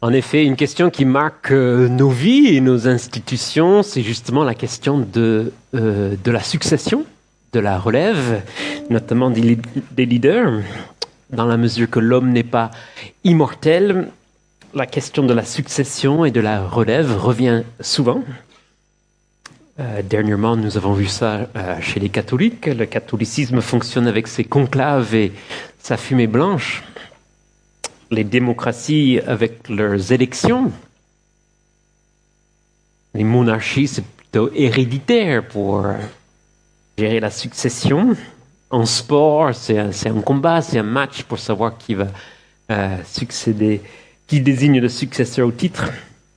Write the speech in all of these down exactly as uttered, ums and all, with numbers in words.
En effet, une question qui marque euh, nos vies et nos institutions, c'est justement la question de, euh, de la succession, de la relève, notamment des, des leaders. Dans la mesure que l'homme n'est pas immortel, la question de la succession et de la relève revient souvent. Euh, dernièrement, nous avons vu ça euh, chez les catholiques. Le catholicisme fonctionne avec ses conclaves et sa fumée blanche. Les démocraties avec leurs élections. Les monarchies, c'est plutôt héréditaire pour gérer la succession. En sport, c'est un, c'est un combat, c'est un match pour savoir qui va euh, succéder, qui désigne le successeur au titre.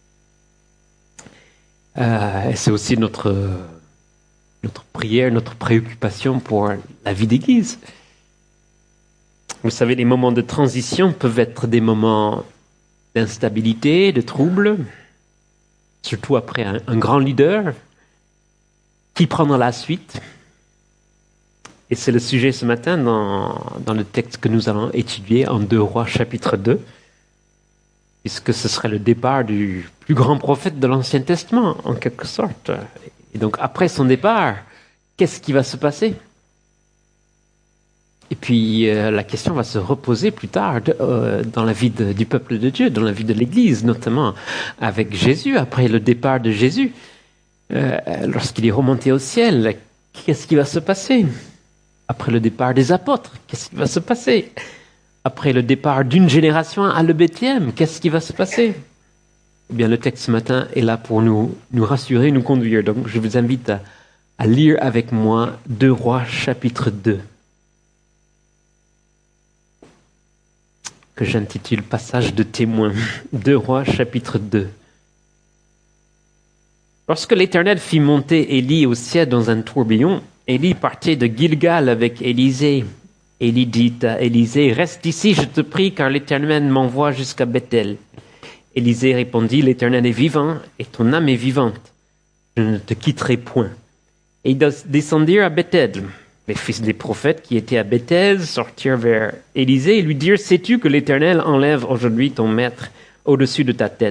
Euh, c'est aussi notre, notre prière, notre préoccupation pour la vie d'Église. Vous savez, les moments de transition peuvent être des moments d'instabilité, de trouble, surtout après un, un grand leader. Qui prendra la suite? Et c'est le sujet ce matin dans, dans le texte que nous allons étudier en deux Rois chapitre deux, puisque ce serait le départ du plus grand prophète de l'Ancien Testament, en quelque sorte. Et donc après son départ, qu'est-ce qui va se passer? Et puis, euh, la question va se reposer plus tard de, euh, dans la vie de, du peuple de Dieu, dans la vie de l'Église, notamment avec Jésus, après le départ de Jésus. Euh, lorsqu'il est remonté au ciel, qu'est-ce qui va se passer? Après le départ des apôtres, qu'est-ce qui va se passer? Après le départ d'une génération à le Bethléem, qu'est-ce qui va se passer? Eh bien, le texte ce matin est là pour nous, nous rassurer, nous conduire. Donc, je vous invite à, à lire avec moi deux Rois chapitre deux. Que j'intitule Passage de témoins. deux Rois, chapitre deux. Lorsque l'Éternel fit monter Élie au ciel dans un tourbillon, Élie partait de Gilgal avec Élisée. Élie dit à Élisée, « Reste ici, je te prie, car l'Éternel m'envoie jusqu'à Bethel. » Élisée répondit, « L'Éternel est vivant, et ton âme est vivante. Je ne te quitterai point. » Et ils descendirent à Bethel. Les fils des prophètes qui étaient à Bethel sortirent vers Élisée et lui dirent, « Sais-tu que l'Éternel enlève aujourd'hui ton maître au-dessus de ta tête ?»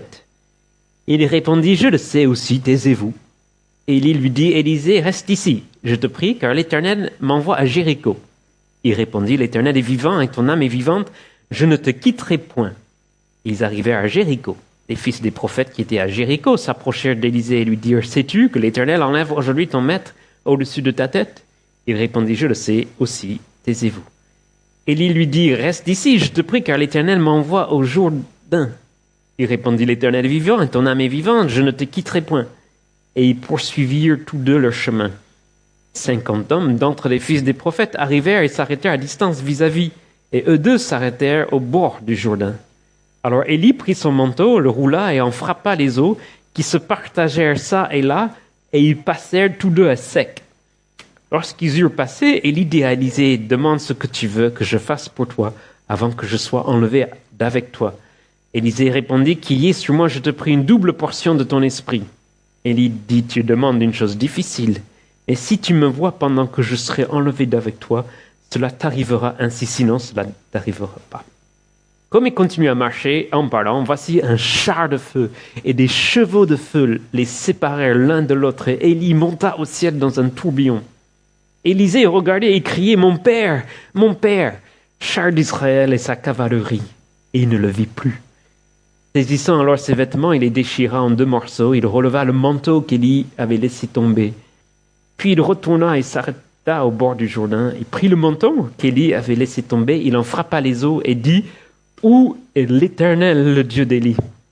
Il répondit, « Je le sais aussi, taisez-vous. » Élie lui dit, « Élisée, reste ici, je te prie, car l'Éternel m'envoie à Jéricho. » Il répondit, « L'Éternel est vivant et ton âme est vivante, je ne te quitterai point. » Ils arrivèrent à Jéricho. Les fils des prophètes qui étaient à Jéricho s'approchèrent d'Élisée et lui dirent, « Sais-tu que l'Éternel enlève aujourd'hui ton maître au-dessus de ta tête ?» Il répondit, « Je le sais aussi, taisez-vous. » Élie lui dit, « Reste ici, je te prie, car l'Éternel m'envoie au Jourdain. » Il répondit, « L'Éternel est vivant, et ton âme est vivante, je ne te quitterai point. » Et ils poursuivirent tous deux leur chemin. Cinquante hommes d'entre les fils des prophètes arrivèrent et s'arrêtèrent à distance vis-à-vis, et eux deux s'arrêtèrent au bord du Jourdain. Alors Élie prit son manteau, le roula et en frappa les eaux, qui se partagèrent ça et là, et ils passèrent tous deux à sec. Lorsqu'ils eurent passé, Élie dit à Élisée, « Demande ce que tu veux que je fasse pour toi, avant que je sois enlevé d'avec toi. » Élisée répondit, « Qu'il y ait sur moi, je te prie, une double portion de ton esprit. » Élie dit, « Tu demandes une chose difficile. Et si tu me vois pendant que je serai enlevé d'avec toi, cela t'arrivera ainsi, sinon cela ne t'arrivera pas. » Comme il continue à marcher, en parlant, voici un char de feu et des chevaux de feu les séparèrent l'un de l'autre, et Élie monta au ciel dans un tourbillon. Élisée regardait et criait, « Mon père, mon père, char d'Israël et sa cavalerie. » Et il ne le vit plus. Saisissant alors ses vêtements, il les déchira en deux morceaux. Il releva le manteau qu'Élie avait laissé tomber. Puis il retourna et s'arrêta au bord du Jourdain. Il prit le manteau qu'Élie avait laissé tomber. Il en frappa les eaux et dit, « Où est l'Éternel, le Dieu d'Élie ?»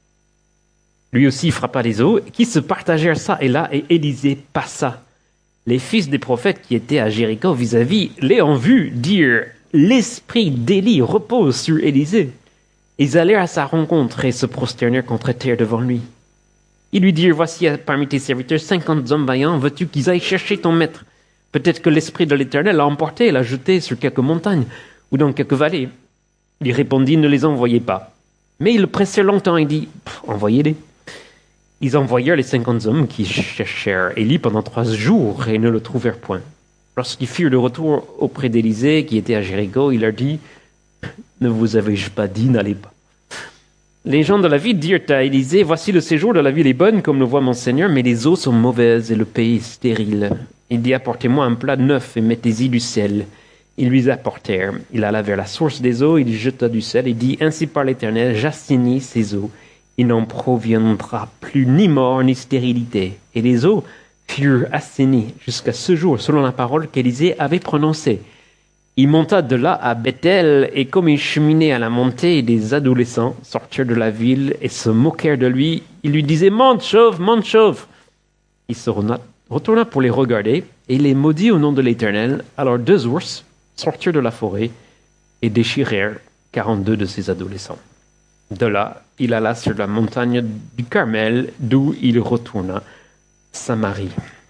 Lui aussi frappa les eaux, qui se partagèrent ça et là, et Élisée passa. Les fils des prophètes qui étaient à Jéricho vis-à-vis, l'ayant vu, dirent, « L'esprit d'Élie repose sur Élisée. » Ils allèrent à sa rencontre et se prosternèrent contre terre devant lui. Ils lui dirent, « Voici parmi tes serviteurs cinquante hommes vaillants, veux-tu qu'ils aillent chercher ton maître? Peut-être que l'esprit de l'Éternel l'a emporté et l'a jeté sur quelques montagnes ou dans quelques vallées. » Il répondit, « Ne les envoyez pas. » Mais ils le pressèrent longtemps et dit, « Envoyez-les. » Ils envoyèrent les cinquante hommes qui cherchèrent Élie pendant trois jours et ne le trouvèrent point. Lorsqu'ils firent le retour auprès d'Élisée, qui était à Jéricho, il leur dit, « Ne vous avais-je pas dit, n'allez pas? » Les gens de la ville dirent à Élisée, « Voici le séjour de la ville est bonne, comme le voit mon Seigneur, mais les eaux sont mauvaises et le pays est stérile. Il dit, apportez-moi un plat neuf et mettez-y du sel. » Ils lui apportèrent. Il alla vers la source des eaux, il y jeta du sel et dit, « Ainsi par l'Éternel, j'assainis ces eaux. Il n'en proviendra plus ni mort ni stérilité. » Et les eaux furent assainies jusqu'à ce jour, selon la parole qu'Élisée avait prononcée. Il monta de là à Bethel, et comme il cheminait à la montée, des adolescents sortirent de la ville et se moquèrent de lui. Ils lui disaient « Monte, chauve, monte, chauve !» Il se retourna pour les regarder, et il les maudit au nom de l'Éternel. Alors deux ours sortirent de la forêt et déchirèrent quarante-deux de ses adolescents. De là, il alla sur la montagne du Carmel, d'où il retourna Samarie.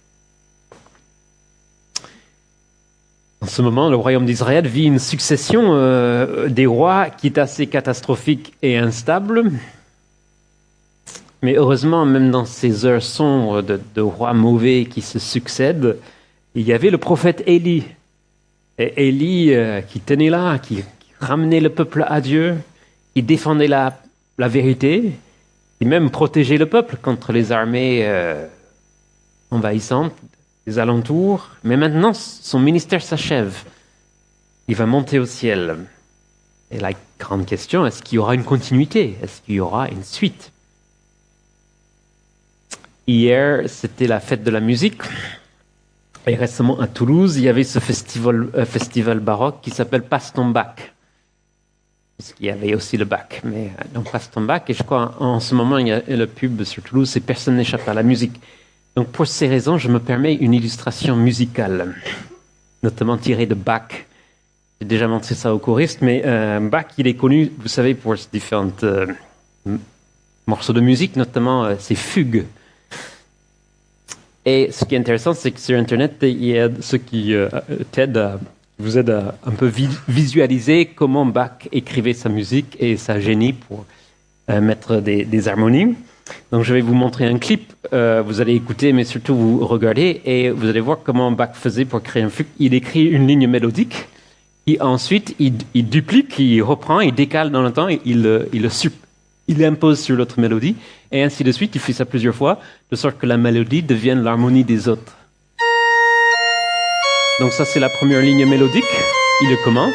En ce moment, le royaume d'Israël vit une succession euh, des rois qui est assez catastrophique et instable. Mais heureusement, même dans ces heures sombres de, de rois mauvais qui se succèdent, il y avait le prophète Élie. Et Élie euh, qui tenait là, qui, qui ramenait le peuple à Dieu, qui défendait la, la vérité, et même protégeait le peuple contre les armées euh, envahissantes des alentours. Mais maintenant, son ministère s'achève. Il va monter au ciel. Et la grande question, est-ce qu'il y aura une continuité? Est-ce qu'il y aura une suite? Hier, c'était la fête de la musique. Et récemment, à Toulouse, il y avait ce festival, euh, festival baroque qui s'appelle Passe ton bac. Parce qu'il y avait aussi le bac. Mais euh, donc, Passe ton bac. Et je crois, en, en ce moment, il y a le pub sur Toulouse, c'est personne n'échappe à la musique. Donc, pour ces raisons, je me permets une illustration musicale, notamment tirée de Bach. J'ai déjà montré ça aux choristes, mais euh, Bach, il est connu, vous savez, pour ses différents euh, morceaux de musique, notamment euh, ses fugues. Et ce qui est intéressant, c'est que sur Internet, il y a ceux qui euh, t'aident, à, vous aident à un peu vi- visualiser comment Bach écrivait sa musique et sa génie pour euh, mettre des, des harmonies. Donc, je vais vous montrer un clip. Euh, vous allez écouter, mais surtout vous regardez, et vous allez voir comment Bach faisait pour créer un fugue. Il écrit une ligne mélodique, et ensuite il, il duplique, il reprend, il décale dans le temps, et il, il le sup. Il l'impose sur l'autre mélodie, et ainsi de suite. Il fait ça plusieurs fois, de sorte que la mélodie devienne l'harmonie des autres. Donc ça, c'est la première ligne mélodique. Il le commence.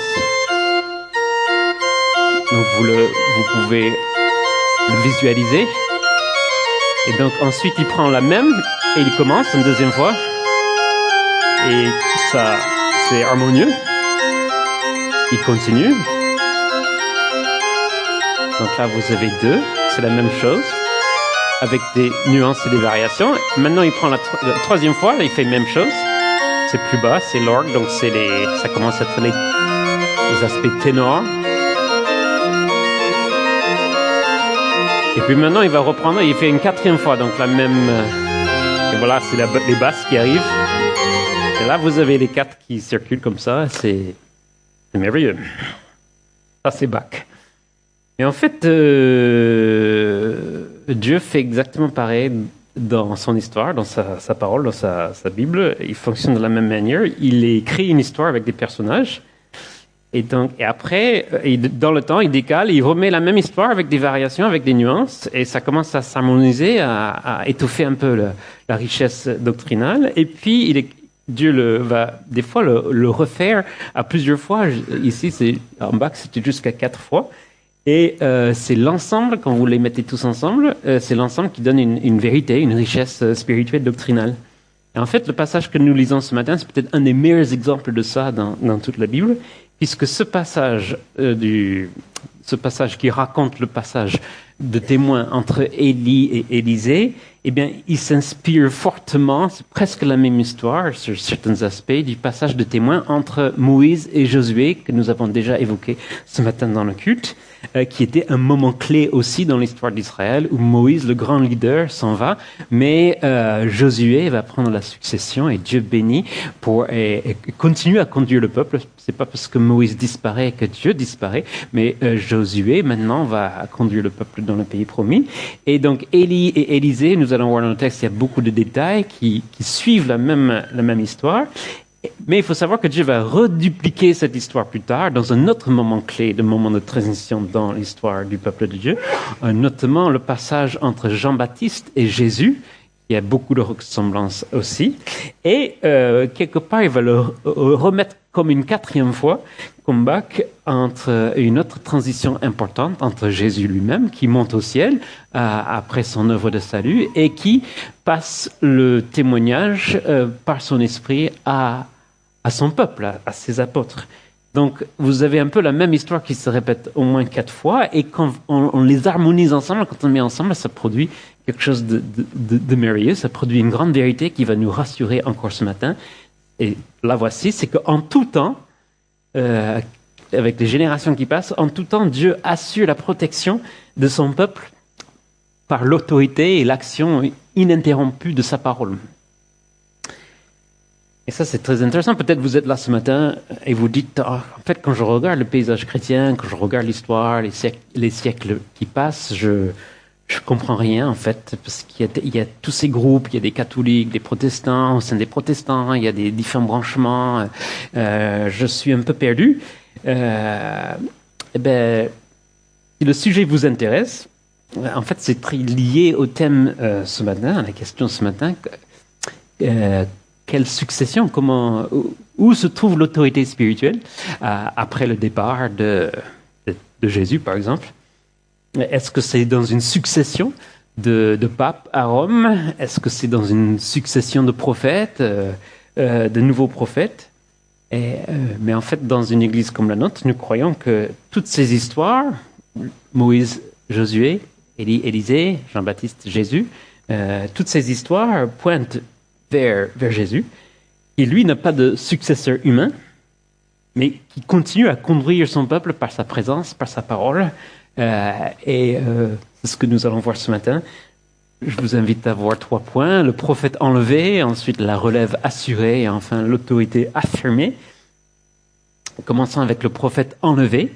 Donc vous, le, vous pouvez le visualiser. Et donc ensuite, il prend la même, et il commence une deuxième fois. Et ça, c'est harmonieux. Il continue. Donc là, vous avez deux, c'est la même chose, avec des nuances et des variations. Maintenant, il prend la, tro- la troisième fois, là, il fait la même chose. C'est plus bas, c'est l'orgue, donc c'est les, ça commence à être les, les aspects ténors. Et puis maintenant, il va reprendre, il fait une quatrième fois, donc la même... Et voilà, c'est la, les basses qui arrivent. Et là, vous avez les quatre qui circulent comme ça, c'est, c'est merveilleux. Ça, c'est Bach. Et en fait, euh, Dieu fait exactement pareil dans son histoire, dans sa, sa parole, dans sa, sa Bible. Il fonctionne de la même manière. Il écrit une histoire avec des personnages. Et, donc, et après, il, dans le temps, il décale, il remet la même histoire avec des variations, avec des nuances. Et ça commence à s'harmoniser, à, à étoffer un peu le, la richesse doctrinale. Et puis, il est, Dieu le, va des fois le, le refaire à plusieurs fois. Ici, c'est, en Bach, c'était jusqu'à quatre fois. Et euh, c'est l'ensemble, quand vous les mettez tous ensemble, euh, c'est l'ensemble qui donne une, une vérité, une richesse euh, spirituelle, doctrinale. Et en fait, le passage que nous lisons ce matin, c'est peut-être un des meilleurs exemples de ça dans, dans toute la Bible, puisque ce passage, euh, du, ce passage qui raconte le passage de témoins entre Élie et Élisée, eh bien, il s'inspire fortement, c'est presque la même histoire sur certains aspects, du passage de témoins entre Moïse et Josué, que nous avons déjà évoqué ce matin dans le culte, euh, qui était un moment clé aussi dans l'histoire d'Israël, où Moïse, le grand leader, s'en va, mais euh, Josué va prendre la succession et Dieu bénit pour et, et continue à conduire le peuple. C'est pas parce que Moïse disparaît que Dieu disparaît, mais euh, Josué maintenant va conduire le peuple dans le pays promis. Et donc Élie et Élisée, nous allons voir dans le texte, il y a beaucoup de détails qui, qui suivent la même, la même histoire. Mais il faut savoir que Dieu va redupliquer cette histoire plus tard dans un autre moment clé, le moment de transition dans l'histoire du peuple de Dieu, notamment le passage entre Jean-Baptiste et Jésus. Il y a beaucoup de ressemblances aussi. Et euh, quelque part, il va le remettre comme une quatrième fois, comeback, entre une autre transition importante entre Jésus lui-même, qui monte au ciel euh, après son œuvre de salut, et qui passe le témoignage euh, par son esprit à, à son peuple, à, à ses apôtres. Donc, vous avez un peu la même histoire qui se répète au moins quatre fois, et quand on, on les harmonise ensemble, quand on les met ensemble, ça produit quelque chose de, de, de, de merveilleux, ça produit une grande vérité qui va nous rassurer encore ce matin. Et la voici, c'est qu'en tout temps, euh, avec les générations qui passent, en tout temps, Dieu assure la protection de son peuple par l'autorité et l'action ininterrompue de sa parole. Et ça, c'est très intéressant. Peut-être vous êtes là ce matin et vous dites, oh, en fait, quand je regarde le paysage chrétien, quand je regarde l'histoire, les siècles, les siècles qui passent, je je comprends rien, en fait, parce qu'il y a, il y a tous ces groupes, il y a des catholiques, des protestants, au sein des protestants, il y a des différents branchements. Euh, je suis un peu perdu. Euh, eh ben, si le sujet vous intéresse, en fait, c'est très lié au thème euh, ce matin, à la question ce matin. Euh, quelle succession, comment, où, où se trouve l'autorité spirituelle euh, après le départ de, de, de Jésus, par exemple? Est-ce que c'est dans une succession de, de papes à Rome? Est-ce que c'est dans une succession de prophètes, euh, euh, de nouveaux prophètes? Et, euh, mais en fait, dans une église comme la nôtre, nous croyons que toutes ces histoires, Moïse, Josué, Élie, Élisée, Jean-Baptiste, Jésus, euh, toutes ces histoires pointent vers, vers Jésus, qui lui n'a pas de successeur humain, mais qui continue à conduire son peuple par sa présence, par sa parole. Euh, et euh, c'est ce que nous allons voir ce matin. Je vous invite à voir trois points. Le prophète enlevé, ensuite la relève assurée et enfin l'autorité affirmée. Commençons avec le prophète enlevé.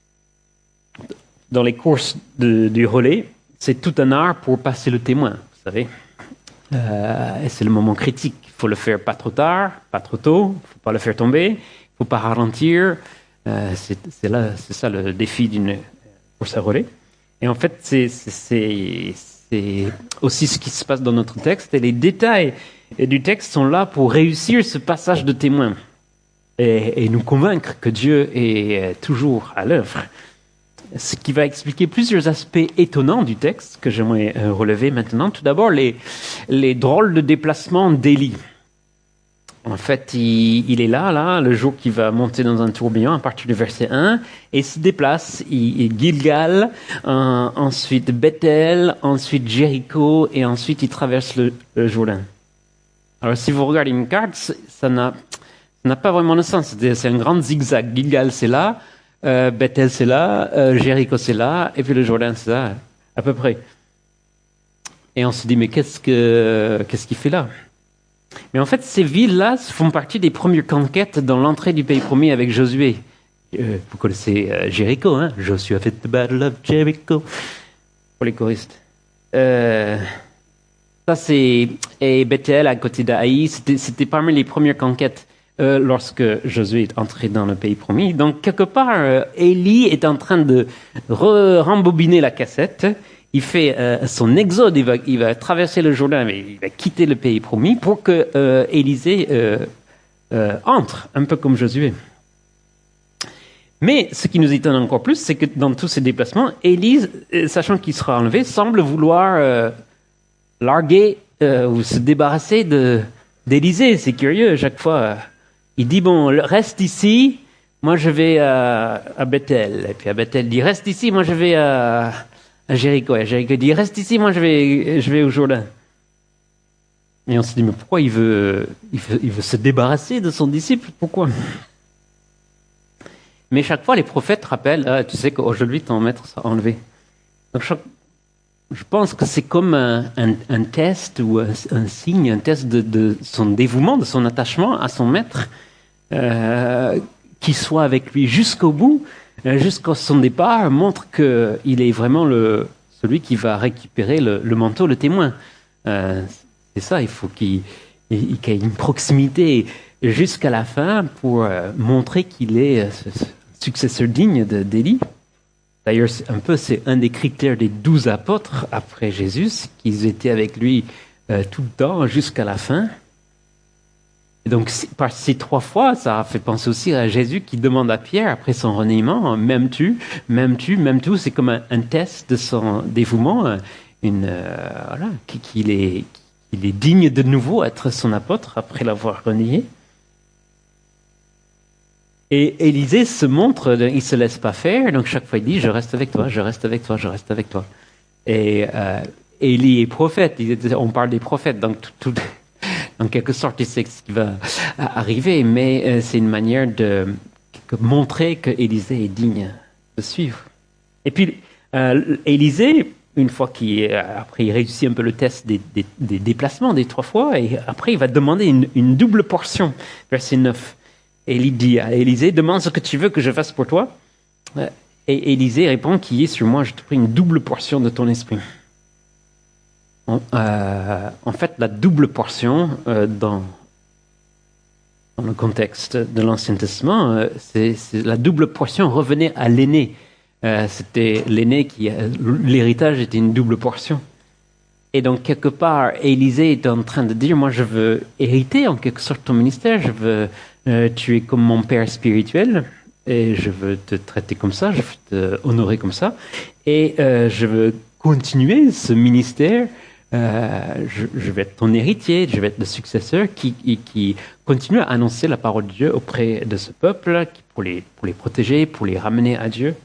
Dans les courses de, du relais, c'est tout un art pour passer le témoin, vous savez. Euh, et c'est le moment critique. Il faut le faire pas trop tard, pas trop tôt. Il ne faut pas le faire tomber. Il ne faut pas ralentir. Euh, c'est, c'est, là, c'est ça le défi d'une course à relais. Et en fait, c'est, c'est, c'est, c'est aussi ce qui se passe dans notre texte. Et les détails du texte sont là pour réussir ce passage de témoin et, et nous convaincre que Dieu est toujours à l'œuvre. Ce qui va expliquer plusieurs aspects étonnants du texte que j'aimerais relever maintenant. Tout d'abord, les, les drôles de déplacement d'Élie. En fait, il, il est là, là, le jour qu'il va monter dans un tourbillon à partir du verset un, et il se déplace. Il, il Gilgal, euh, ensuite Bethel, ensuite Jéricho, et ensuite il traverse le, le Jourdain. Alors, si vous regardez une carte, ça n'a, ça n'a pas vraiment de sens. C'est, c'est un grand zigzag. Gilgal, c'est là, euh, Bethel, c'est là, euh, Jéricho, c'est là, et puis le Jourdain, c'est là, à peu près. Et on se dit, mais qu'est-ce que, qu'est-ce qu'il fait là? Mais en fait, ces villes-là font partie des premières conquêtes dans l'entrée du pays promis avec Josué. Euh, vous connaissez euh, Jéricho, hein? Josué a fait the battle of Jericho. Pour les choristes. Euh, ça, c'est... Et Bethel, à côté d'Aï, c'était, c'était parmi les premières conquêtes euh, lorsque Josué est entré dans le pays promis. Donc, quelque part, euh, Élie est en train de re- rembobiner la cassette. Il fait euh, son exode, il va, il va traverser le Jourdain, mais il va quitter le pays promis pour que euh, Élisée euh, euh, entre, un peu comme Josué. Mais ce qui nous étonne encore plus, c'est que dans tous ces déplacements, Élie, euh, sachant qu'il sera enlevé, semble vouloir euh, larguer euh, ou se débarrasser de, d'Élisée. C'est curieux, chaque fois. Il dit, bon, reste ici, moi je vais à, à Bethel. Et puis à Bethel, il dit, reste ici, moi je vais à... à Jéricho. Et Jéricho dit, reste ici, moi je vais, je vais au Jourdain. Et on se dit, mais pourquoi il veut, il veut, il veut se débarrasser de son disciple? Pourquoi? Mais chaque fois, les prophètes rappellent, ah, tu sais qu'aujourd'hui, ton maître sera enlevé. Donc, chaque, je pense que c'est comme un, un, un test ou un, un signe, un test de, de son dévouement, de son attachement à son maître, euh, qu'il soit avec lui jusqu'au bout, jusqu'à son départ, montre qu'il est vraiment le, celui qui va récupérer le, le manteau, le témoin. Euh, c'est ça, il faut qu'il, il, qu'il y ait une proximité jusqu'à la fin pour euh, montrer qu'il est euh, ce, ce successeur digne de, d'Élie. D'ailleurs, c'est un peu, c'est un des critères des douze apôtres après Jésus, qu'ils étaient avec lui euh, tout le temps jusqu'à la fin. Et donc, par ces trois fois, ça fait penser aussi à Jésus qui demande à Pierre, après son reniement, m'aimes-tu, m'aimes-tu, m'aimes-tu, c'est comme un, un test de son dévouement, une, euh, voilà, qu'il est, qu'il est digne de nouveau être son apôtre après l'avoir renié. Et Élisée se montre, il se laisse pas faire, donc chaque fois il dit, je reste avec toi, je reste avec toi, je reste avec toi. Et euh, Élie est prophète, on parle des prophètes, donc tout, tout, en quelque sorte il sait ce qui va arriver, mais euh, c'est une manière de montrer que Élisée est digne de suivre. Et puis euh, Élisée, une fois qu'il après il réussit un peu le test des, des, des déplacements des trois fois, et après il va demander une, une double portion, verset neuf. Élie dit à Élisée, demande ce que tu veux que je fasse pour toi. Et Élisée répond, qui est sur moi, je te prie une double portion de ton esprit. En, euh, en fait, la double portion, euh, dans, dans le contexte de l'Ancien Testament, euh, c'est, c'est la double portion revenait à l'aîné. Euh, c'était l'aîné qui, euh, l'héritage était une double portion. Et donc, quelque part, Élisée est en train de dire, moi, je veux hériter en quelque sorte ton ministère, je veux, euh, tu es comme mon père spirituel, et je veux te traiter comme ça, je veux te honorer comme ça, et euh, je veux continuer ce ministère, euh, je, je vais être ton héritier, je vais être le successeur qui, qui, qui continue à annoncer la parole de Dieu auprès de ce peuple, pour les, pour les protéger, pour les ramener à Dieu.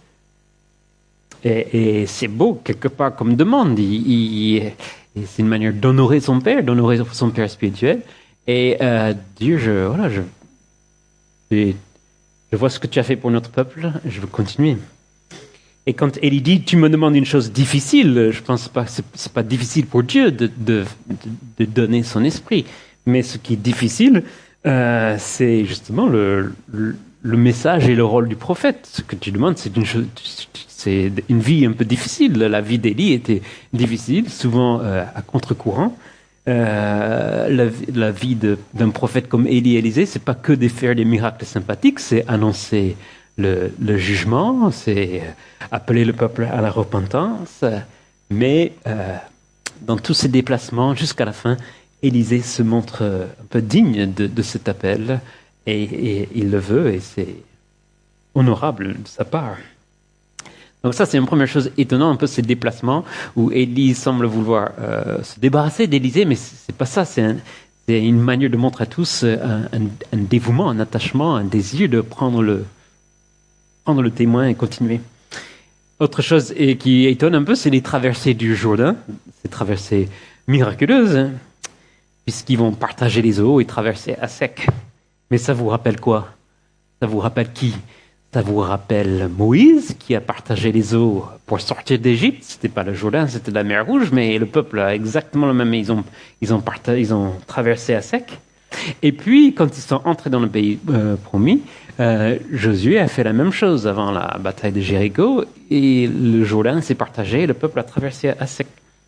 Et, et c'est beau, quelque part, comme demande. Il, il, il, c'est une manière d'honorer son père, d'honorer son père spirituel. Et euh, Dieu, je, voilà, je, je, je vois ce que tu as fait pour notre peuple, je veux continuer. Et quand Élie dit, tu me demandes une chose difficile, je pense pas, c'est, c'est pas difficile pour Dieu de, de, de, de donner son esprit. Mais ce qui est difficile, euh, c'est justement le, le, le message et le rôle du prophète. Ce que tu demandes, c'est une chose, c'est une vie un peu difficile. La vie d'Élie était difficile, souvent euh, à contre-courant. Euh, la, la vie de, d'un prophète comme Élie Élisée, c'est pas que de faire des miracles sympathiques, c'est annoncer le, le jugement, c'est appeler le peuple à la repentance. Mais euh, dans tous ces déplacements, jusqu'à la fin, Élisée se montre un peu digne de, de cet appel, et, et il le veut, et c'est honorable de sa part. Donc ça, c'est une première chose étonnante, un peu ces déplacements où Élie semble vouloir euh, se débarrasser d'Élisée, mais c'est pas ça. C'est, un, c'est une manière de montrer à tous un, un, un dévouement, un attachement, un désir de prendre le, prendre le témoin et continuer. Autre chose et qui étonne un peu, c'est les traversées du Jourdain, ces traversées miraculeuses, hein, puisqu'ils vont partager les eaux et traverser à sec. Mais ça vous rappelle quoi? Ça vous rappelle qui? Ça vous rappelle Moïse qui a partagé les eaux pour sortir d'Égypte. C'était pas le Jourdain, c'était la mer Rouge, mais le peuple a exactement le même. Ils ont, ils ont, partagé, ils ont traversé à sec. Et puis, quand ils sont entrés dans le pays euh, promis, euh, Josué a fait la même chose avant la bataille de Jéricho, et le Jourdain s'est partagé, et le peuple a traversé à sec.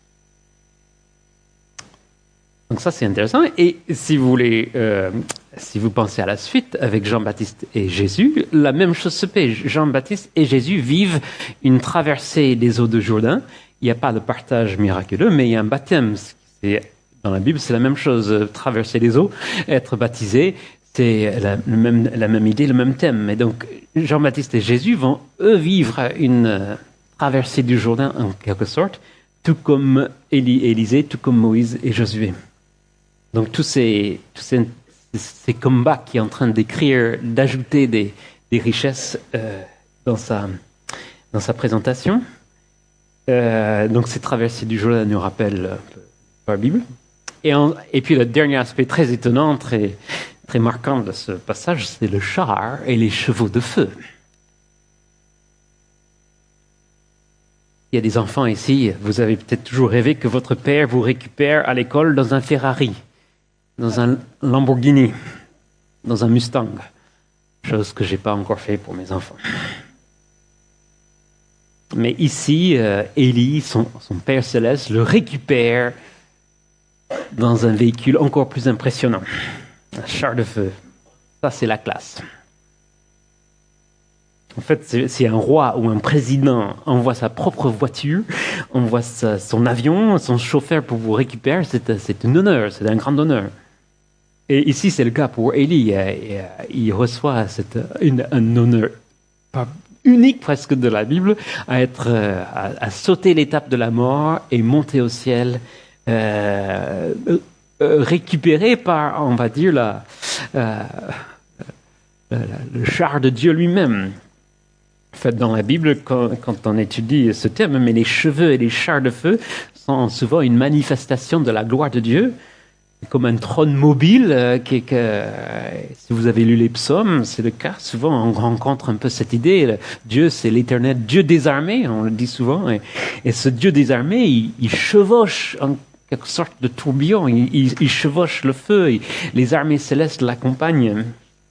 Donc ça, c'est intéressant. Et si vous voulez, euh, si vous pensez à la suite avec Jean-Baptiste et Jésus, la même chose se fait. Jean-Baptiste et Jésus vivent une traversée des eaux de Jourdain. Il n'y a pas de partage miraculeux, mais il y a un baptême. C'est, dans la Bible, c'est la même chose. Traverser les eaux, être baptisé, c'est la, le même, la même idée, le même thème. Et donc, Jean-Baptiste et Jésus vont, eux, vivre une euh, traversée du Jourdain, en quelque sorte, tout comme Élie et Élisée, tout comme Moïse et Josué. Donc tous ces, tous ces, ces combats qui est en train d'écrire, d'ajouter des, des richesses euh, dans, sa, dans sa présentation. Euh, donc ces traversées du Jourdain nous rappellent un peu la Bible. Et, en, et puis le dernier aspect très étonnant, très, très marquant de ce passage, c'est le char et les chevaux de feu. Il y a des enfants ici, vous avez peut-être toujours rêvé que votre père vous récupère à l'école dans un Ferrari, dans un Lamborghini, dans un Mustang, chose que j'ai pas encore fait pour mes enfants. Mais ici, euh, Élie, son, son Père céleste, le récupère dans un véhicule encore plus impressionnant, un char de feu. Ça, c'est la classe. En fait, si un roi ou un président envoie sa propre voiture, envoie sa, son avion, son chauffeur pour vous récupérer, c'est, c'est un honneur, c'est un grand honneur. Et ici, c'est le cas pour Élie. Il reçoit cette, une, un honneur unique presque de la Bible, à, être, à, à sauter l'étape de la mort et monter au ciel, euh, euh, récupéré par, on va dire, la, euh, la, le char de Dieu lui-même. En fait, dans la Bible, quand, quand on étudie ce terme, mais les cheveux et les chars de feu sont souvent une manifestation de la gloire de Dieu, comme un trône mobile. Euh, qui, que, euh, si vous avez lu les psaumes, c'est le cas. Souvent, on rencontre un peu cette idée. Dieu, c'est l'éternel Dieu des armées, on le dit souvent. Et, et ce Dieu des armées, il, il chevauche en quelque sorte de tourbillon. Il, il, il chevauche le feu. Il, les armées célestes l'accompagnent.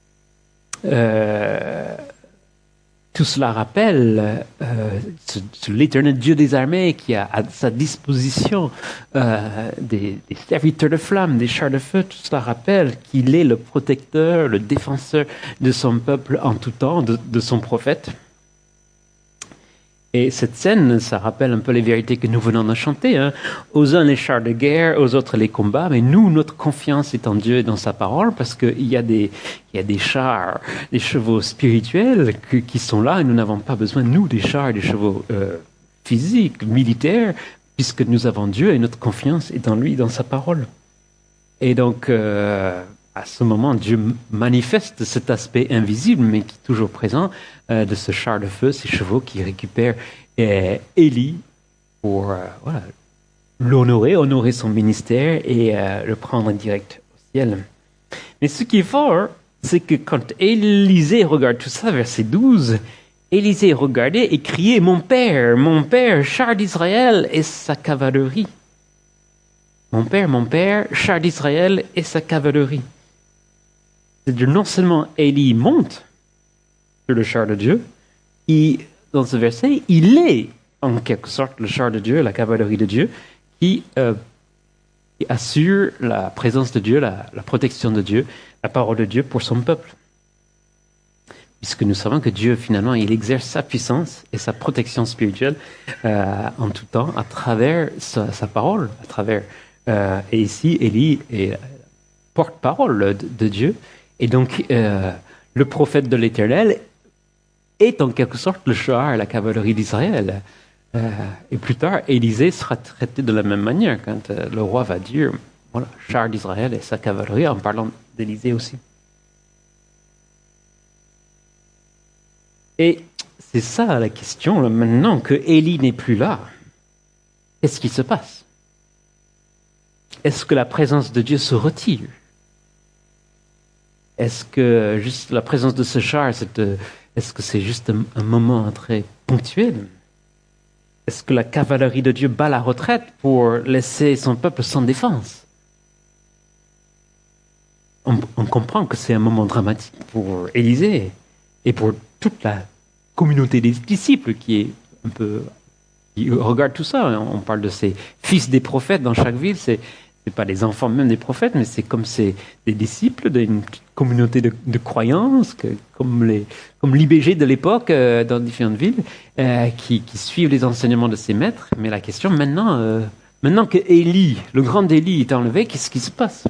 Euh, Tout cela rappelle euh, ce, ce, l'éternel Dieu des armées qui a à sa disposition euh, des, des serviteurs de flammes, des chars de feu. Tout cela rappelle qu'il est le protecteur, le défenseur de son peuple en tout temps, de, de son prophète. Et cette scène, ça rappelle un peu les vérités que nous venons de chanter. Hein. Aux uns les chars de guerre, aux autres les combats. Mais nous, notre confiance est en Dieu et dans sa parole, parce qu'il y a des, il y a des chars, des chevaux spirituels que, qui sont là, et nous n'avons pas besoin, nous, des chars et des chevaux euh, physiques, militaires, puisque nous avons Dieu et notre confiance est en lui, dans sa parole. Et donc, euh, à ce moment, Dieu manifeste cet aspect invisible, mais qui est toujours présent, euh, de ce char de feu, ces chevaux qui récupèrent euh, Élie pour euh, voilà, l'honorer, honorer son ministère et euh, le prendre direct au ciel. Mais ce qui est fort, c'est que quand Élisée regarde tout ça, verset douze, Élisée regardait et criait « Mon père, mon père, char d'Israël et sa cavalerie !» Mon père, mon père, char d'Israël et sa cavalerie. C'est-à-dire non seulement Élie monte sur le char de Dieu, il, dans ce verset, il est en quelque sorte le char de Dieu, la cavalerie de Dieu, qui, euh, qui assure la présence de Dieu, la, la protection de Dieu, la parole de Dieu pour son peuple. Puisque nous savons que Dieu, finalement, il exerce sa puissance et sa protection spirituelle euh, en tout temps à travers sa, sa parole, à travers... Euh, et ici, Élie est porte-parole de, de Dieu. Et donc, euh, le prophète de l'Éternel est en quelque sorte le char et la cavalerie d'Israël. Euh, et plus tard, Élisée sera traité de la même manière quand euh, le roi va dire, voilà, char d'Israël et sa cavalerie, en parlant d'Élisée aussi. Et c'est ça la question, là, maintenant que Élie n'est plus là. Qu'est-ce qui se passe? Est-ce que la présence de Dieu se retire? Est-ce que juste la présence de ce char, c'est, euh, est-ce que c'est juste un, un moment très ponctuel? Est-ce que la cavalerie de Dieu bat la retraite pour laisser son peuple sans défense? On, on comprend que c'est un moment dramatique pour Élisée et pour toute la communauté des disciples qui est un peu, qui regarde tout ça. On parle de ces fils des prophètes dans chaque ville. C'est C'est pas les enfants même des prophètes, mais c'est comme c'est des disciples d'une communauté de, de croyances, que, comme les comme l'I B G de l'époque euh, dans différentes villes, euh, qui, qui suivent les enseignements de ses maîtres. Mais la question maintenant, euh, maintenant que Élie, le grand Élie, est enlevé, qu'est-ce qui se passe?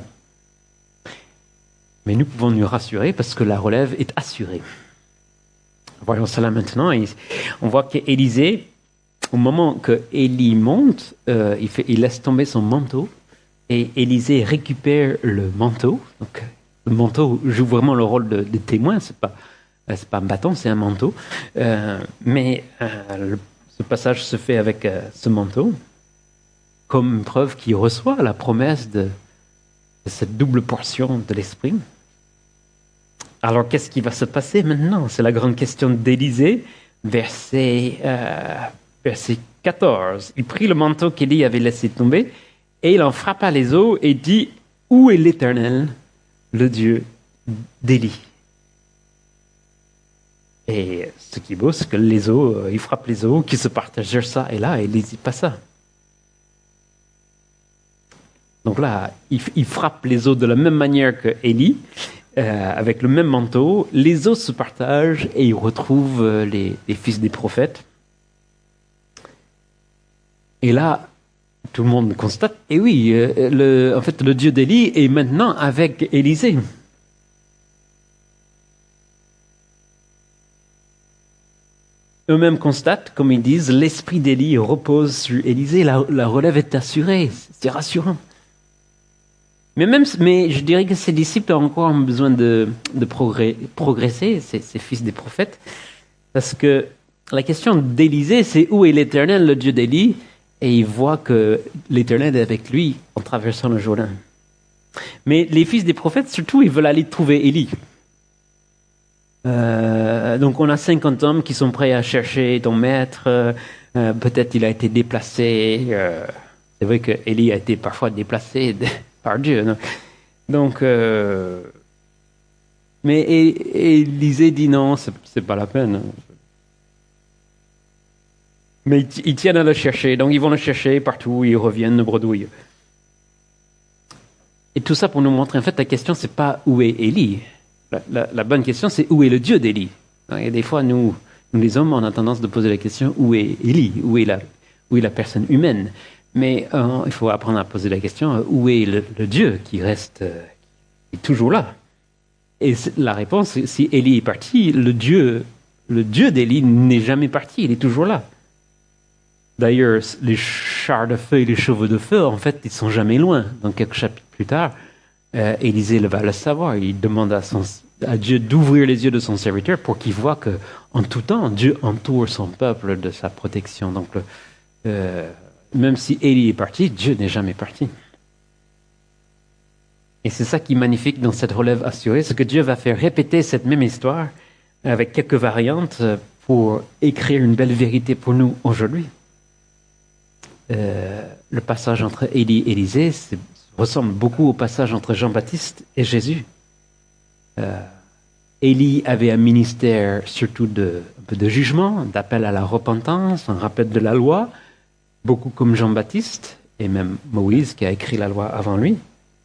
Mais nous pouvons nous rassurer parce que la relève est assurée. Voyons cela maintenant. Et on voit qu'Élisée, au moment que Élie monte, euh, il, fait, il laisse tomber son manteau. Et Élisée récupère le manteau. Donc, le manteau joue vraiment le rôle de, de témoin. C'est pas, c'est pas un bâton, c'est un manteau. Euh, mais euh, le, ce passage se fait avec euh, ce manteau, comme une preuve qu'il reçoit la promesse de, de cette double portion de l'esprit. Alors, qu'est-ce qui va se passer maintenant? C'est la grande question d'Élisée, verset, euh, verset quatorze. Il prit le manteau qu'Élie avait laissé tomber. Et il en frappa les eaux et dit, « Où est l'Éternel, le Dieu d'Élie ?» Et ce qui est beau, c'est que les eaux, euh, il frappe les eaux, qui se partagent ça et là, et il n'hésite pas ça. Donc là, il, il frappe les eaux de la même manière que Élie, euh, avec le même manteau. Les os se partagent et ils retrouvent euh, les, les fils des prophètes. Et là, tout le monde constate, et oui, euh, le, en fait, le Dieu d'Élie est maintenant avec Élisée. Eux-mêmes constatent, comme ils disent, l'esprit d'Élie repose sur Élisée, la, la relève est assurée, c'est rassurant. Mais même, mais je dirais que ces disciples ont encore besoin de, de progrès, progresser, ces, ces fils des prophètes, parce que la question d'Élisée, c'est où est l'Éternel, le Dieu d'Élie, et il voit que l'Éternel est avec lui en traversant le Jourdain. Mais les fils des prophètes, surtout, ils veulent aller trouver Élie. Euh, donc on a cinquante hommes qui sont prêts à chercher ton maître. Euh, peut-être il a été déplacé. Euh, c'est vrai que Élie a été parfois déplacé par Dieu. Non? Donc, euh, mais Élisée dit non, c'est, c'est pas la peine. Mais ils, ils tiennent à le chercher, donc ils vont le chercher partout, ils reviennent, le bredouille. Et tout ça pour nous montrer, en fait, la question c'est pas où est Élie. La, la, la bonne question, c'est où est le Dieu d'Élie. Et des fois, nous, nous les hommes, on a tendance de poser la question où est Élie, où est la, où est la personne humaine. Mais euh, il faut apprendre à poser la question où est le, le Dieu qui reste, euh, qui est toujours là. Et la réponse, si Élie est parti, le Dieu, le Dieu d'Élie n'est jamais parti, il est toujours là. D'ailleurs, les chars de feu et les chevaux de feu, en fait, ils sont jamais loin. Dans quelques chapitres plus tard, euh, Élisée va le savoir. Il demande à, son, à Dieu d'ouvrir les yeux de son serviteur pour qu'il voit que, en tout temps, Dieu entoure son peuple de sa protection. Donc, le, euh, même si Élie est parti, Dieu n'est jamais parti. Et c'est ça qui est magnifique dans cette relève assurée, c'est que Dieu va faire répéter cette même histoire avec quelques variantes pour écrire une belle vérité pour nous aujourd'hui. Euh, le passage entre Élie et Élisée ressemble beaucoup au passage entre Jean-Baptiste et Jésus. Euh, Élie avait un ministère surtout de, un peu de jugement, d'appel à la repentance, un rappel de la loi, beaucoup comme Jean-Baptiste et même Moïse qui a écrit la loi avant lui,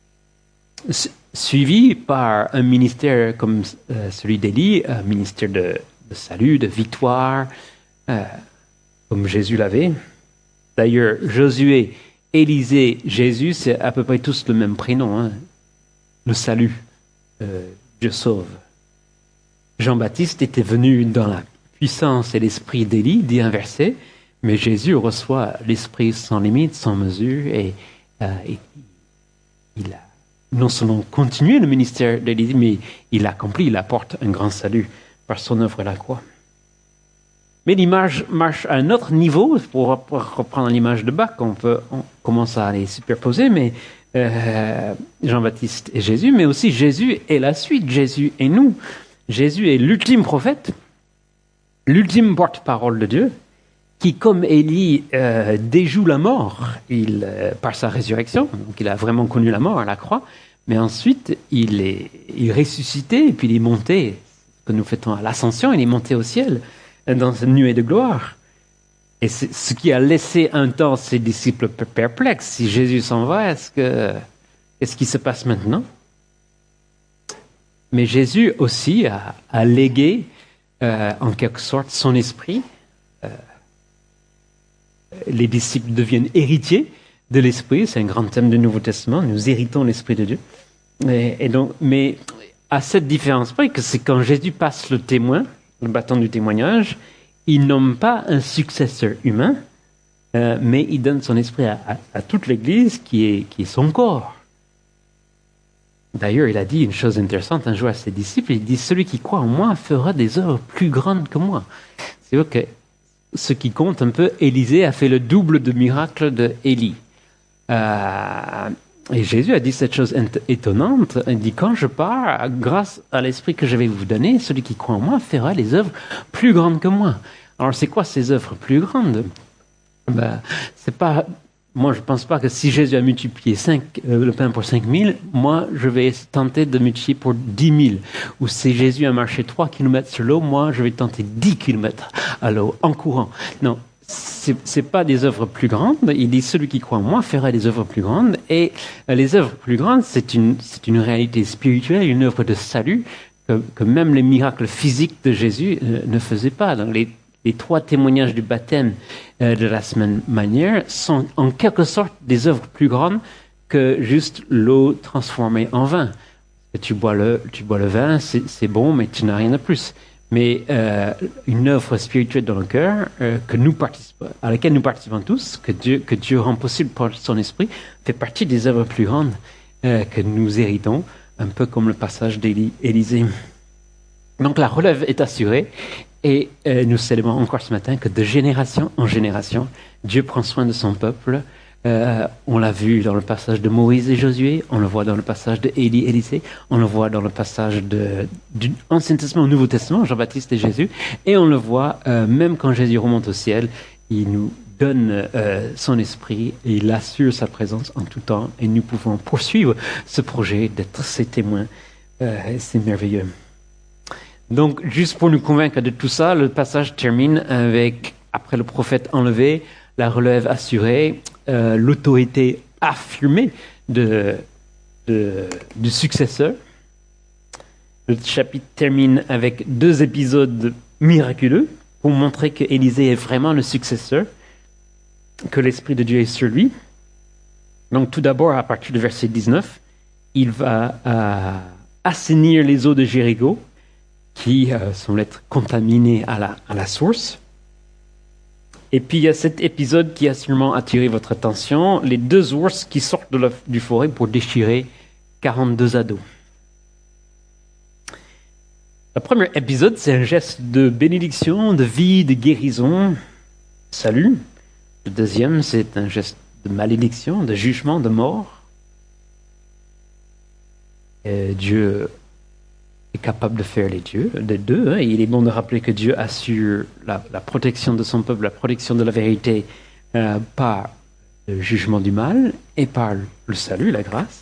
suivi par un ministère comme euh, celui d'Élie, un ministère de, de salut, de victoire, euh, comme Jésus l'avait. D'ailleurs, Josué, Élisée, Jésus, c'est à peu près tous le même prénom. Hein. Le salut, euh, Dieu sauve. Jean-Baptiste était venu dans la puissance et l'esprit d'Élie, dit un verset, mais Jésus reçoit l'esprit sans limite, sans mesure, et, euh, et il a non seulement continué le ministère d'Élie, mais il accomplit, il apporte un grand salut par son œuvre à la croix. Mais l'image marche à un autre niveau, pour reprendre l'image de Bach, on, peut, on commence à les superposer, mais euh, Jean-Baptiste et Jésus, mais aussi Jésus est la suite, Jésus est nous. Jésus est l'ultime prophète, l'ultime porte-parole de Dieu, qui, comme Élie, euh, déjoue la mort il, euh, par sa résurrection, donc il a vraiment connu la mort à la croix, mais ensuite il est, il est ressuscité, et puis il est monté, ce que nous fêtons à l'ascension, il est monté au ciel, dans une nuée de gloire. Et c'est ce qui a laissé un temps ses disciples perplexes. Si Jésus s'en va, est-ce que, qu'est-ce qui se passe maintenant? Mais Jésus aussi a, a légué, euh, en quelque sorte, son esprit. Euh, les disciples deviennent héritiers de l'esprit. C'est un grand thème du Nouveau Testament. Nous héritons l'esprit de Dieu. Et, et donc, mais à cette différence près que c'est quand Jésus passe le témoin, le bâton du témoignage, il nomme pas un successeur humain, euh, mais il donne son esprit à, à, à toute l'Église qui est, qui est son corps. D'ailleurs, il a dit une chose intéressante un jour à ses disciples, il dit « Celui qui croit en moi fera des œuvres plus grandes que moi ». C'est vrai que ce qui compte un peu, Élisée a fait le double de miracle de Élie. Euh, Et Jésus a dit cette chose étonnante, il dit, quand je pars, grâce à l'esprit que je vais vous donner, celui qui croit en moi fera les œuvres plus grandes que moi. Alors c'est quoi ces œuvres plus grandes? Ben, c'est pas, moi je pense pas que si Jésus a multiplié cinq, euh, le pain pour cinq mille, moi je vais tenter de multiplier pour dix mille. Ou si Jésus a marché trois kilomètres sur l'eau, moi je vais tenter dix kilomètres à l'eau, en courant. Non, c'est, c'est pas des œuvres plus grandes. Il dit celui qui croit en moi fera des œuvres plus grandes. Et euh, les œuvres plus grandes, c'est une, c'est une réalité spirituelle, une œuvre de salut que, que même les miracles physiques de Jésus euh, ne faisaient pas. Donc les, les trois témoignages du baptême euh, de la semaine manière sont en quelque sorte des œuvres plus grandes que juste l'eau transformée en vin. Et tu bois le, tu bois le vin, c'est, c'est bon, mais tu n'as rien de plus. Mais euh, une œuvre spirituelle dans le cœur euh, que nous participons, à laquelle nous participons tous, que Dieu, que Dieu rend possible par son esprit, fait partie des œuvres plus grandes euh, que nous héritons, un peu comme le passage d'Élisée. Donc la relève est assurée et euh, nous célébrons encore ce matin que de génération en génération, Dieu prend soin de son peuple. Euh, on l'a vu dans le passage de Moïse et Josué, on le voit dans le passage de Élie et Élisée, on le voit dans le passage de, du Ancien Testament au Nouveau Testament, Jean-Baptiste et Jésus, et on le voit euh, même quand Jésus remonte au ciel, il nous donne euh, son esprit et il assure sa présence en tout temps et nous pouvons poursuivre ce projet d'être ses témoins. Euh, c'est merveilleux. Donc, juste pour nous convaincre de tout ça, le passage termine avec, après le prophète enlevé, la relève assurée, euh, l'autorité affirmée de, de, du successeur. Le chapitre termine avec deux épisodes miraculeux pour montrer que Élisée est vraiment le successeur, que l'Esprit de Dieu est sur lui. Donc tout d'abord, à partir du verset dix-neuf, il va euh, assainir les eaux de Jéricho qui euh, semblent être contaminées à la, à la source. Et puis il y a cet épisode qui a sûrement attiré votre attention, les deux ours qui sortent de la, du forêt pour déchirer quarante-deux ados. Le premier épisode, c'est un geste de bénédiction, de vie, de guérison, salut. Le deuxième, c'est un geste de malédiction, de jugement, de mort. Et Dieu est capable de faire les dieux, les deux. Hein. Il est bon de rappeler que Dieu assure la, la protection de son peuple, la protection de la vérité euh, par le jugement du mal et par le salut, la grâce.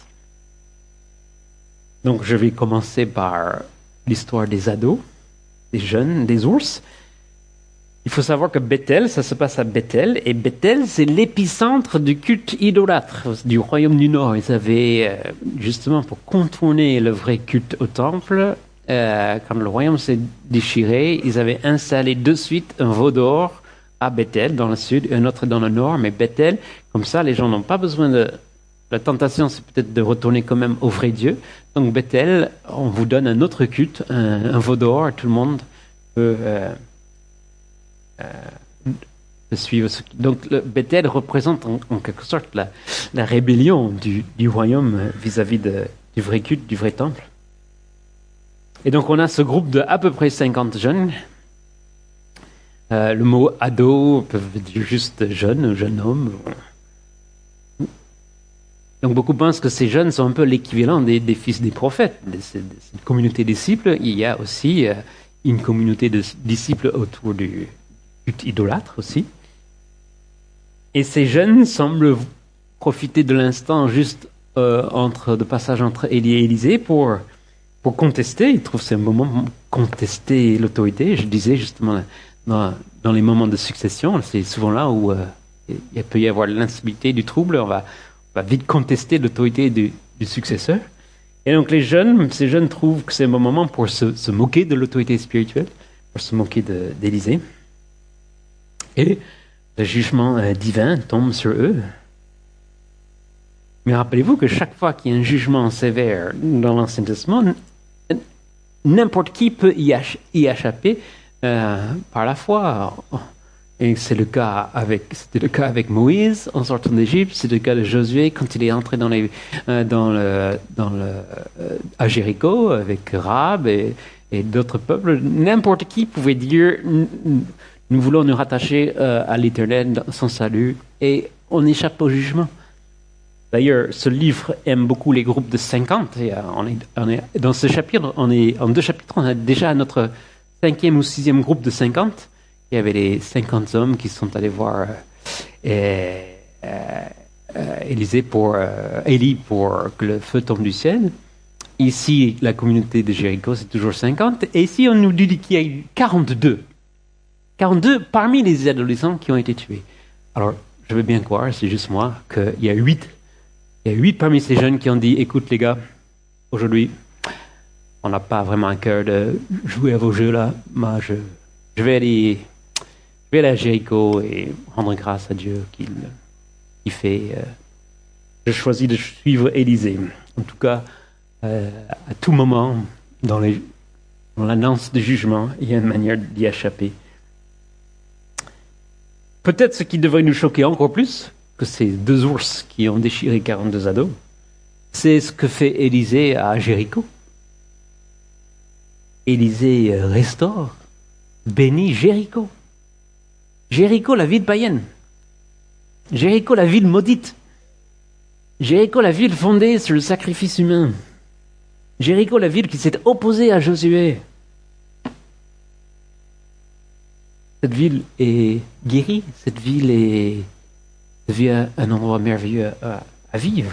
Donc je vais commencer par l'histoire des ados, des jeunes, des ours. Il faut savoir que Bethel, ça se passe à Bethel, et Bethel, c'est l'épicentre du culte idolâtre du royaume du Nord. Ils avaient, euh, justement, pour contourner le vrai culte au temple, euh, quand le royaume s'est déchiré, ils avaient installé de suite un veau d'or à Bethel, dans le sud, et un autre dans le nord, mais Bethel, comme ça, les gens n'ont pas besoin de... La tentation, c'est peut-être de retourner quand même au vrai Dieu. Donc Bethel, on vous donne un autre culte, un, un veau d'or, tout le monde peut... Euh, Euh, de suivre ce... Donc le Bethel représente en, en quelque sorte la, la rébellion du, du royaume vis-à-vis de, du vrai culte, du vrai temple. Et donc on a ce groupe de à peu près cinquante jeunes. Euh, le mot ado peut dire juste jeune, jeune homme. Donc beaucoup pensent que ces jeunes sont un peu l'équivalent des, des fils des prophètes. De cette, de cette communauté de disciples, il y a aussi euh, une communauté de disciples autour du culte idolâtre aussi. Et ces jeunes semblent profiter de l'instant juste euh, entre de passage entre Élie et Élisée pour pour contester. Ils trouvent que c'est un moment pour contester l'autorité. Je disais justement dans, dans les moments de succession, c'est souvent là où euh, il peut y avoir l'instabilité, du trouble. On va, on va vite contester l'autorité du, du successeur. Et donc les jeunes, ces jeunes trouvent que c'est un bon moment pour se, se moquer de l'autorité spirituelle, pour se moquer de, d'Élisée. Et le jugement euh, divin tombe sur eux. Mais rappelez-vous que chaque fois qu'il y a un jugement sévère dans l'Ancien Testament, n'importe qui peut y, ach- y échapper euh, par la foi. Et c'est le cas avec, c'était le cas avec Moïse en sortant d'Égypte, c'est le cas de Josué quand il est entré dans les, euh, dans le, dans le, euh, à Jéricho avec Rahab et, et d'autres peuples. N'importe qui pouvait dire... Nous voulons nous rattacher euh, à l'Éternel, son salut, et on échappe au jugement. D'ailleurs, ce livre aime beaucoup les groupes de cinquante. Et, euh, on est, on est, dans ce chapitre, on est, en deux chapitres, on a déjà notre cinquième ou sixième groupe de cinquante. Il y avait les cinquante hommes qui sont allés voir euh, euh, euh, Élisée pour, euh, Élie pour que le feu tombe du ciel. Ici, la communauté de Jéricho, c'est toujours cinquante. Et ici, on nous dit qu'il y a eu quarante-deux. quarante-deux parmi les adolescents qui ont été tués. Alors, je veux bien croire, c'est juste moi, qu'il y a huit, il y a huit parmi ces jeunes qui ont dit, écoute les gars, aujourd'hui, on n'a pas vraiment un cœur de jouer à vos jeux là. Moi, je, je vais aller, je vais aller à Jéricho et rendre grâce à Dieu qu'il, qu'il fait. Euh, je choisis de suivre Élisée. En tout cas, euh, à tout moment, dans, les, dans l'annonce du jugement, il y a une manière d'y échapper. Peut-être ce qui devrait nous choquer encore plus que ces deux ours qui ont déchiré quarante-deux ados, c'est ce que fait Élisée à Jéricho. Élisée restaure, bénit Jéricho. Jéricho, la ville païenne. Jéricho, la ville maudite. Jéricho, la ville fondée sur le sacrifice humain. Jéricho, la ville qui s'est opposée à Josué. Cette ville est guérie, cette ville est devient un endroit merveilleux à, à vivre.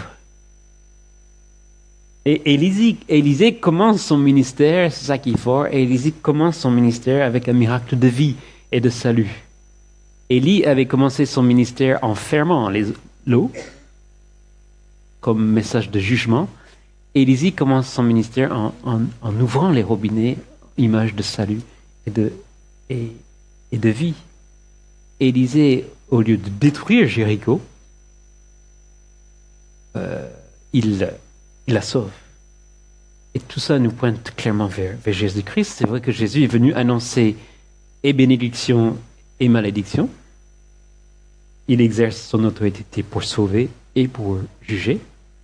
Et Élisée, Élisée commence son ministère, c'est ça qui est fort, Élisée commence son ministère avec un miracle de vie et de salut. Élie avait commencé son ministère en fermant les, l'eau, comme message de jugement. Élisée commence son ministère en, en, en ouvrant les robinets, image de salut et de, et, et de vie. Élisée, au lieu de détruire Jéricho, euh, il, il la sauve. Et tout ça nous pointe clairement vers, vers Jésus-Christ. C'est vrai que Jésus est venu annoncer et bénédiction et malédiction. Il exerce son autorité pour sauver et pour juger.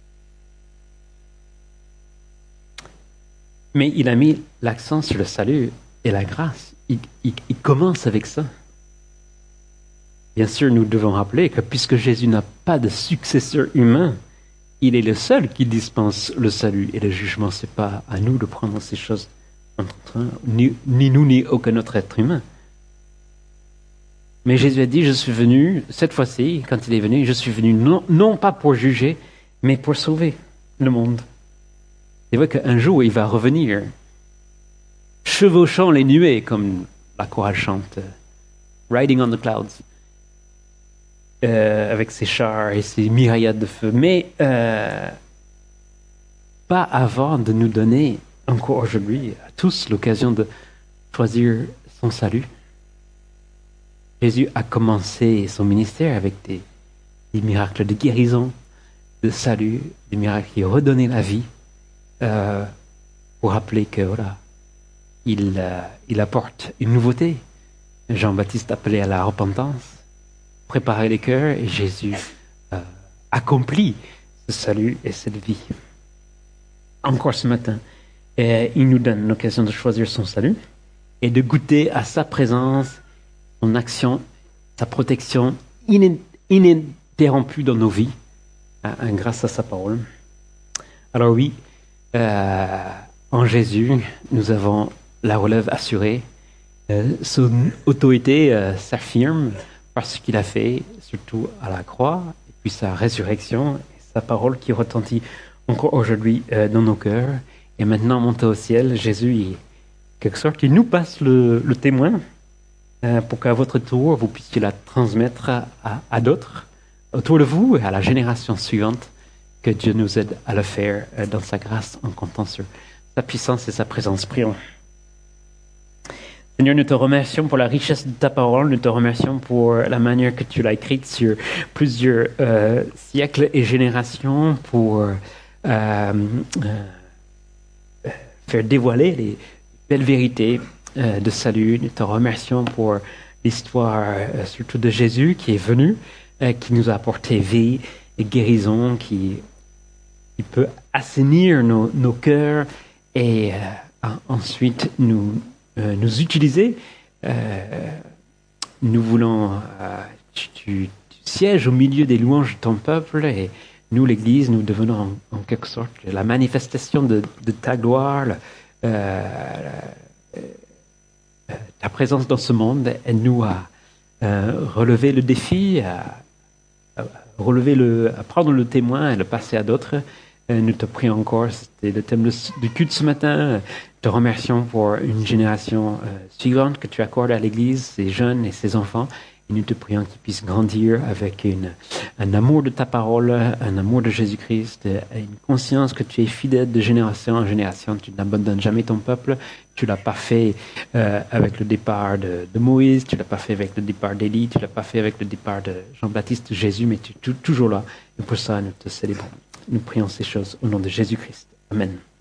Mais il a mis l'accent sur le salut et la grâce. Il, il, il commence avec ça. Bien sûr, nous devons rappeler que puisque Jésus n'a pas de successeur humain, il est le seul qui dispense le salut et le jugement. Ce n'est pas à nous de prendre ces choses entre ni, ni nous, ni aucun autre être humain. Mais Jésus a dit, je suis venu, cette fois-ci, quand il est venu, je suis venu non, non pas pour juger, mais pour sauver le monde. C'est vrai qu'un jour, il va revenir, chevauchant les nuées, comme la chorale chante, riding on the clouds, euh, avec ses chars et ses myriades de feu. Mais euh, pas avant de nous donner, encore aujourd'hui, à tous, l'occasion de choisir son salut. Jésus a commencé son ministère avec des, des miracles de guérison, de salut, des miracles qui redonnaient la vie, euh, pour rappeler que voilà, il, euh, il apporte une nouveauté. Jean-Baptiste appelait à la repentance, préparer les cœurs, et Jésus euh, accomplit ce salut et cette vie. Encore ce matin, et il nous donne l'occasion de choisir son salut et de goûter à sa présence, son action, sa protection ininterrompue dans nos vies, hein, grâce à sa parole. Alors oui, euh, en Jésus, nous avons la relève assurée. Euh, son autorité euh, s'affirme par ce qu'il a fait, surtout à la croix, et puis sa résurrection, et sa parole qui retentit encore aujourd'hui euh, dans nos cœurs. Et maintenant, monté au ciel, Jésus, il, quelque sorte, il nous passe le, le témoin, pour qu'à votre tour, vous puissiez la transmettre à, à, à d'autres autour de vous et à la génération suivante, que Dieu nous aide à le faire dans sa grâce en comptant sur sa puissance et sa présence. Prions. Seigneur, nous te remercions pour la richesse de ta parole, nous te remercions pour la manière que tu l'as écrite sur plusieurs euh, siècles et générations pour euh, euh, faire dévoiler les belles vérités de salut. Nous te remercions pour l'histoire euh, surtout de Jésus qui est venu, euh, qui nous a apporté vie et guérison, qui, qui peut assainir nos, nos cœurs et euh, ensuite nous, euh, nous utiliser. Euh, nous voulons, euh, tu, tu, tu sièges au milieu des louanges de ton peuple et nous, l'Église, nous devenons en, en quelque sorte la manifestation de, de ta gloire, euh, ta présence dans ce monde. Aide-nous à euh, relever le défi, à, à relever le, à prendre le témoin et le passer à d'autres Euh, nous te prions encore, c'était le thème du culte ce matin. Te remercions pour une génération euh, suivante que tu accordes à l'Église, ses jeunes et ses enfants. Et nous te prions qu'ils puissent grandir avec une, un amour de ta parole, un amour de Jésus-Christ, une conscience que tu es fidèle de génération en génération. Tu n'abandonnes jamais ton peuple. Tu l'as pas fait euh, avec le départ de, de Moïse, tu l'as pas fait avec le départ d'Élie, tu l'as pas fait avec le départ de Jean-Baptiste, Jésus, mais tu es toujours là. Et pour ça, nous te célébrons. Nous prions ces choses au nom de Jésus-Christ. Amen.